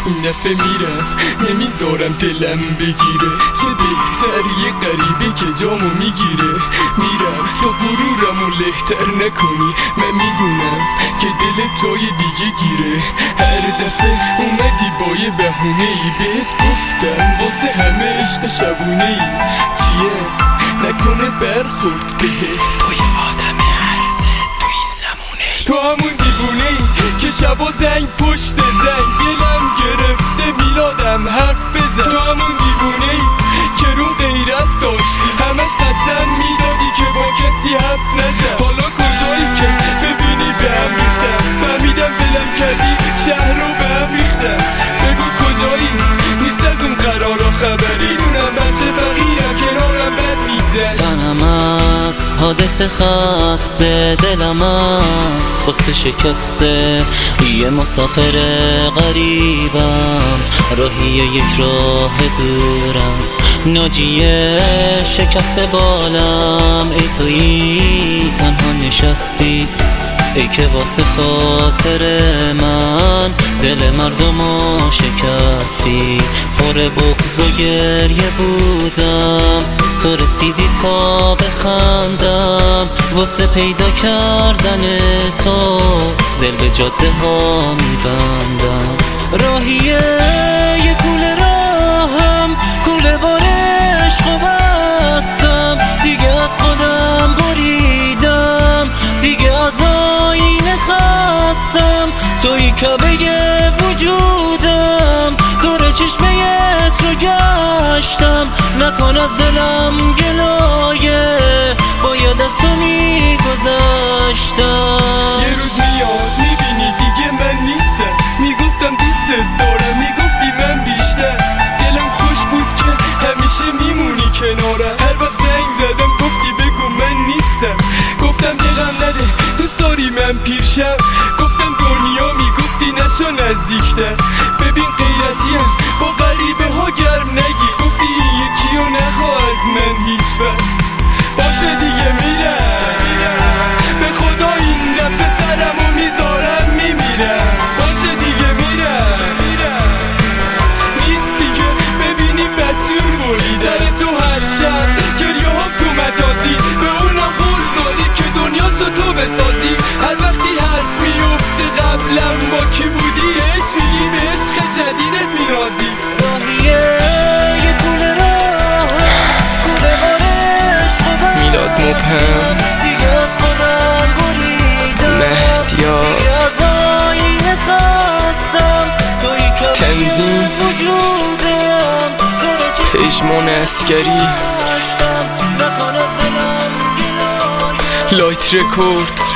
این دفعه میرم نمیذارم دلم بگیره، چه بهتر یه غریبه که جامو میگیره. میرم تا غرورمو لهتر نکنی، من میدونم که دلت جای دیگه گیره. هر دفعه اومدی با یه بهونه ای، بهت گفتم واسه همه عشق شبونه ای. چیه نکنه برخورد بهت، تو یه آدم هرزه تو این زمونه ای، تو همون دیوونه ای که شبا زنگ پشت زنگ دلم گرفته میلادم حرف بزن. تو همون دیوونه ای که رو غیرت داشتی، همش قسم میدادی که با کسی حرف نزن. حالا کجایی که ببینی به هم ریختم، فهمیدم دلم کردی شهر رو به هم ریختم. بگو کجایی نیست از اون قرارا خبری، دونم بچه فقیرم کنارم بد میزن. تنم از حادثه خسته، دلم از غصه شکسته، یه مسافر غریبم، راهی یک راه دورم، ناجیه شکست بالم. ای تویی تنها نشستی، ای که واسه خاطر من دل مردمو شکستی. پر بغض و گریه بودم، تو رسیدی تا بخندم. واسه پیدا کردن تو دل به جاده ها میبندم. راهیه یه کوله راهم، کوله بار عشق بستم. دیگه از خودم بریدم، دیگه از آینه خستم. توی کعبه وجودم، دور چشمه‌ت رو گشتم. نکن از دلم گلایه، باید از تو میگذشتم. یه روز میاد میبینی دیگه من نیستم، میگفتم دوست دارم میگفتی من بیشتر. دلم خوش بود که همیشه میمونی کنارم، هر وقت زنگ زدم گفتی بگو من نیستم. گفتم دلم نده دوست داری من پیرشم، گفتم دنیا میگفتی نشو نزدیکتر. ببین غیرتیم با غریبه ها گرم نگی، گفتی این یکی رو نخواه از من هیچ وقت. باشه دیگه میرم، به خدا این دفعه سرمو میذارم میمیرم. باشه دیگه میرم، نیستی که ببینی بدجور بری سر تو هر شب گریه ها تو مجازی. به اونم قول داری که دنیاشو تو بسازی، هر وقتی حرف میفته قبلم با کی بودی عشق میگی، به عشق جدیدت مینازی. یه کوله راه، کوله بار عشق میلاد مبهم، دیگه از خودم بریدم، مهدیار، دیگه از آینه خستم. توی تنظیم کعبه وجودم، دور پژمان عسکری، چشمه‌ت نکن از دلم گلایه. لایت رکورد.